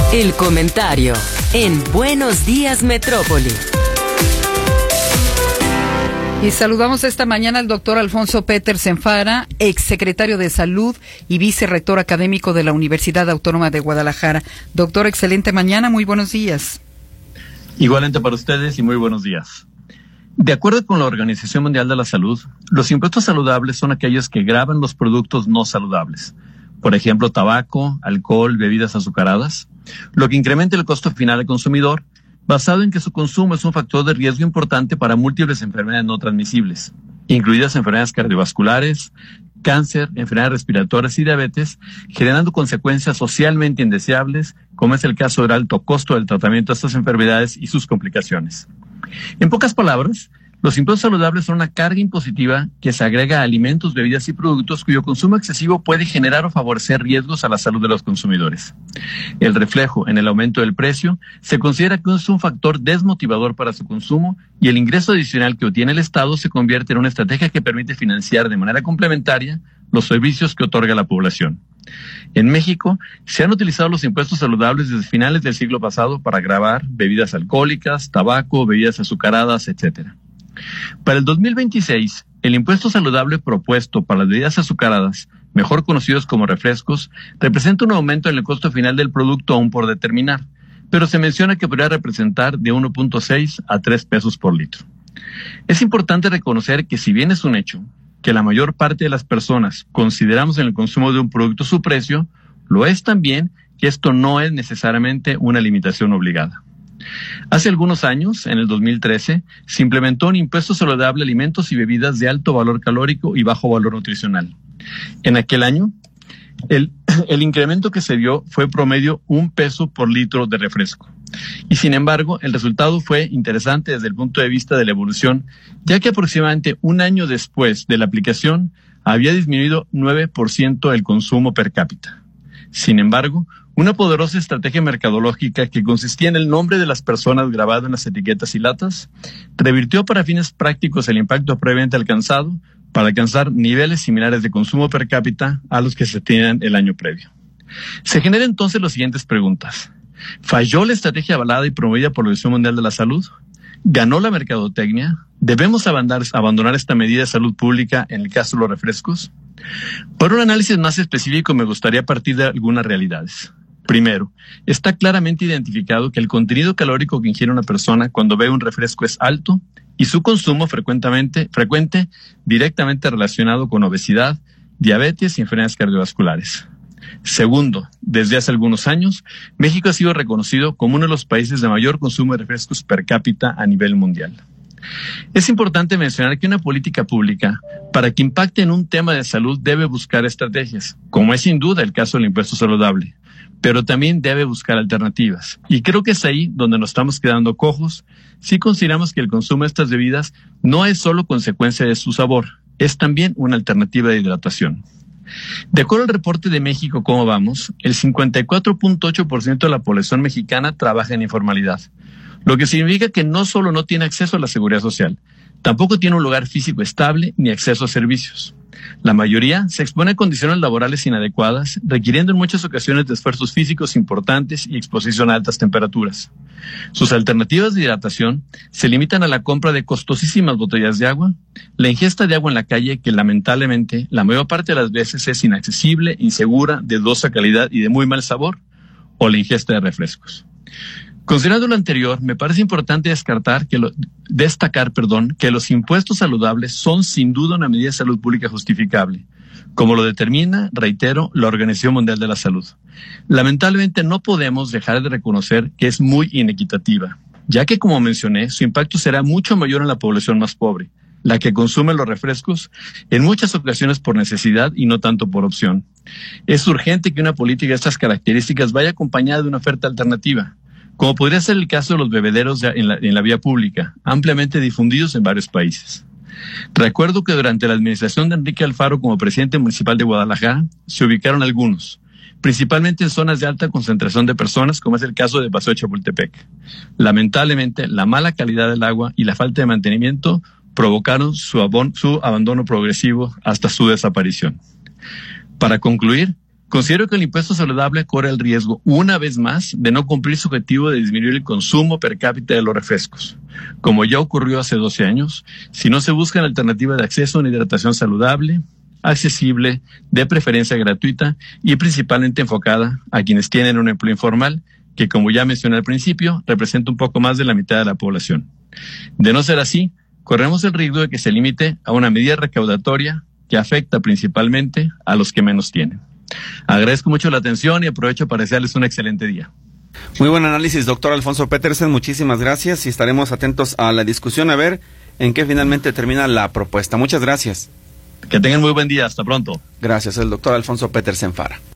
El comentario en Buenos Días Metrópoli. Y saludamos esta mañana al doctor Alfonso Petersen Fara, exsecretario de Salud y vicerrector académico de la Universidad Autónoma de Guadalajara. Doctor, excelente mañana, muy buenos días. Igualmente para ustedes y muy buenos días. De acuerdo con la Organización Mundial de la Salud, los impuestos saludables son aquellos que gravan los productos no saludables. Por ejemplo, tabaco, alcohol, bebidas azucaradas, lo que incrementa el costo final al consumidor, basado en que su consumo es un factor de riesgo importante para múltiples enfermedades no transmisibles, incluidas enfermedades cardiovasculares, cáncer, enfermedades respiratorias y diabetes, generando consecuencias socialmente indeseables, como es el caso del alto costo del tratamiento de estas enfermedades y sus complicaciones. En pocas palabras, los impuestos saludables son una carga impositiva que se agrega a alimentos, bebidas y productos cuyo consumo excesivo puede generar o favorecer riesgos a la salud de los consumidores. El reflejo en el aumento del precio se considera que es un factor desmotivador para su consumo y el ingreso adicional que obtiene el Estado se convierte en una estrategia que permite financiar de manera complementaria los servicios que otorga la población. En México, se han utilizado los impuestos saludables desde finales del siglo pasado para gravar bebidas alcohólicas, tabaco, bebidas azucaradas, etc. Para el 2026, el impuesto saludable propuesto para las bebidas azucaradas, mejor conocidos como refrescos, representa un aumento en el costo final del producto aún por determinar, pero se menciona que podría representar de 1.6 a 3 pesos por litro. Es importante reconocer que si bien es un hecho que la mayor parte de las personas consideramos en el consumo de un producto su precio, lo es también que esto no es necesariamente una limitación obligada. Hace algunos años, en el 2013, se implementó un impuesto saludable a alimentos y bebidas de alto valor calórico y bajo valor nutricional. En aquel año, el incremento que se dio fue promedio 1 peso por litro de refresco. Y sin embargo, el resultado fue interesante desde el punto de vista de la evolución, ya que aproximadamente un año después de la aplicación había disminuido 9% el consumo per cápita. Sin embargo, una poderosa estrategia mercadológica que consistía en el nombre de las personas grabado en las etiquetas y latas, revirtió para fines prácticos el impacto previamente alcanzado para alcanzar niveles similares de consumo per cápita a los que se tenían el año previo. Se generan entonces las siguientes preguntas. ¿Falló la estrategia avalada y promovida por la Organización Mundial de la Salud? ¿Ganó la mercadotecnia? ¿Debemos abandonar esta medida de salud pública en el caso de los refrescos? Para un análisis más específico me gustaría partir de algunas realidades. Primero, está claramente identificado que el contenido calórico que ingiere una persona cuando bebe un refresco es alto y su consumo frecuente directamente relacionado con obesidad, diabetes y enfermedades cardiovasculares. Segundo, desde hace algunos años, México ha sido reconocido como uno de los países de mayor consumo de refrescos per cápita a nivel mundial. Es importante mencionar que una política pública, para que impacte en un tema de salud, debe buscar estrategias, como es sin duda el caso del impuesto saludable, pero también debe buscar alternativas. Y creo que es ahí donde nos estamos quedando cojos si consideramos que el consumo de estas bebidas no es solo consecuencia de su sabor, es también una alternativa de hidratación. De acuerdo al reporte de México Cómo Vamos, el 54.8% de la población mexicana trabaja en informalidad, lo que significa que no solo no tiene acceso a la seguridad social, tampoco tiene un lugar físico estable ni acceso a servicios. La mayoría se expone a condiciones laborales inadecuadas, requiriendo en muchas ocasiones de esfuerzos físicos importantes y exposición a altas temperaturas. Sus alternativas de hidratación se limitan a la compra de costosísimas botellas de agua, la ingesta de agua en la calle que lamentablemente la mayor parte de las veces es inaccesible, insegura, de dudosa calidad y de muy mal sabor, o la ingesta de refrescos. Considerando lo anterior, me parece importante destacar que los impuestos saludables son sin duda una medida de salud pública justificable, como lo determina, reitero, la Organización Mundial de la Salud. Lamentablemente no podemos dejar de reconocer que es muy inequitativa, ya que, como mencioné, su impacto será mucho mayor en la población más pobre, la que consume los refrescos, en muchas ocasiones por necesidad y no tanto por opción. Es urgente que una política de estas características vaya acompañada de una oferta alternativa, como podría ser el caso de los bebederos en la vía pública, ampliamente difundidos en varios países. Recuerdo que durante la administración de Enrique Alfaro como presidente municipal de Guadalajara, se ubicaron algunos, principalmente en zonas de alta concentración de personas, como es el caso de Paseo de Chapultepec. Lamentablemente, la mala calidad del agua y la falta de mantenimiento provocaron su abandono progresivo hasta su desaparición. Para concluir, Considero que el impuesto saludable corre el riesgo, una vez más, de no cumplir su objetivo de disminuir el consumo per cápita de los refrescos. Como ya ocurrió hace 12 años, si no se busca la alternativa de acceso a una hidratación saludable, accesible, de preferencia gratuita y principalmente enfocada a quienes tienen un empleo informal, que como ya mencioné al principio, representa un poco más de la mitad de la población. De no ser así, corremos el riesgo de que se limite a una medida recaudatoria que afecta principalmente a los que menos tienen. Agradezco mucho la atención y aprovecho para desearles un excelente día. Muy buen análisis, doctor Alfonso Petersen, muchísimas gracias y estaremos atentos a la discusión a ver en qué finalmente termina la propuesta. Muchas gracias. Que tengan muy buen día, hasta pronto. Gracias, el doctor Alfonso Petersen Fara.